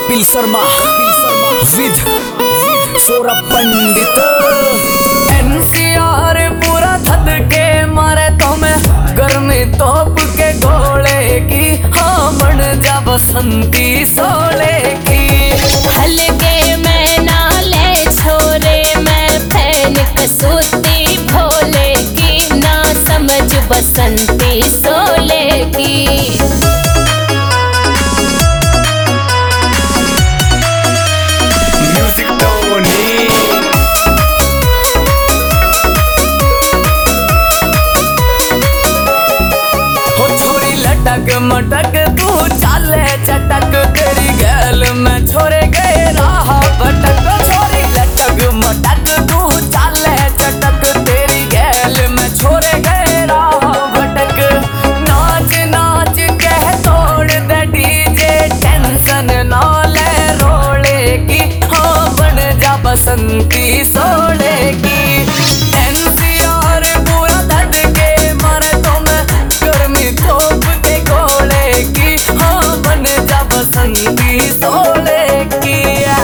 Kapil Sharma with Saurabh Pandit. NCR पूरा थद के मारे तो मैं गर्मी तोप के गोले की, हाँ बन जा बसंती सोले की। हलके मैं नाले छोरे मैं फैन कसूती भोले की, ना समझ बसंती सोले की। लटक मटक तू चाले चटक, तेरी गैल में छोरे गए राह भटक। छोरी लटक मटक तू चाले चटक, तेरी गैल में छोरे गए राह भटक। नाच नाच कह तोड़ दे डीजे, टेंशन ना ले रोले की, हाँ बन जा बसंती सोले की। एनसीआर पूरा धद के मारे तो मैं गर्मी थोप के गोले की, हाँ बन जा बसंती सोले की।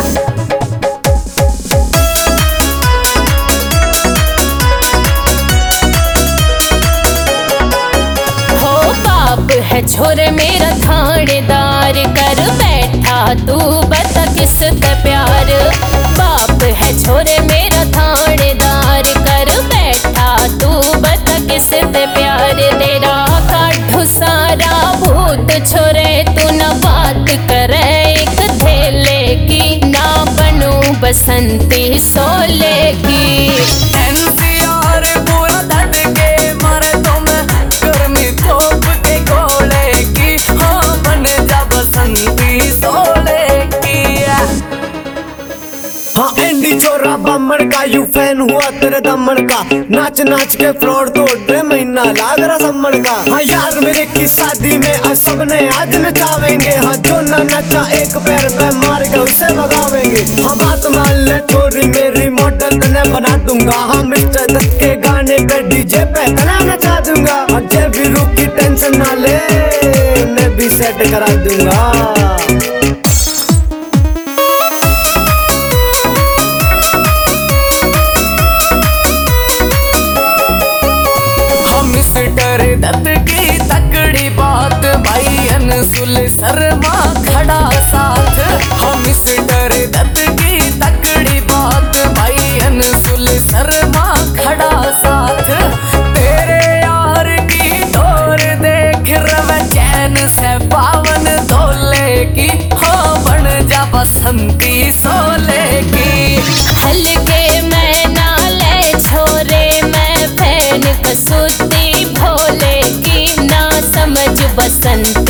हो बाप है छोरे मेरा थानेदार, कर बैठा तू बता किससे प्यार। बाप है छोरे मेरा थानेदार, कर बैठा तू बता किससे प्यार। तेरा काठू सारा भूत छोरे, तू न बात करे एक धेले की, ना बनू बसंती सोले की। एनसीआर पूरा धद के मारे तो मैं गर्मी थोप के गोले की, हाँ बन जा बसंती सोले की। हाँ एंडी चोरा बम्मड़ का यू फैन हुआ तेरे दमड़ का, नाच नाच के फ्लोर तोड़ महीना लाग रहा सम्मड़ का। हाँ यार मेरे की शादी में आज सबने आज नचावेंगे, हाँ जो ना नचा एक पैर पे मार के उसे भगावेंगे। हाँ बात मान ले छोरी मेरी मॉडल तने बना दूंगा, हाँ मिस्टर दत्त के गाने पे डीजे पे तना नचा दूंगा। हाँ जब भी रुक की टेंशन ना ले, मैं भी सेट करा दूंगा। मिस्टर दत्त की तकड़ी बात, भाई अनसुल शर्मा खड़ा साथ। हम मिस्टर दत्त की तकड़ी बात, भाई अनसुल शर्मा खड़ा साथ। तेरे यार की डोर देख रवे चैन से पावन तोले की, हाँ बन जा बसंती सोले की। हलके मैं नाले छोरे मैं फैन कसूती भोले की, ना समझ बसंत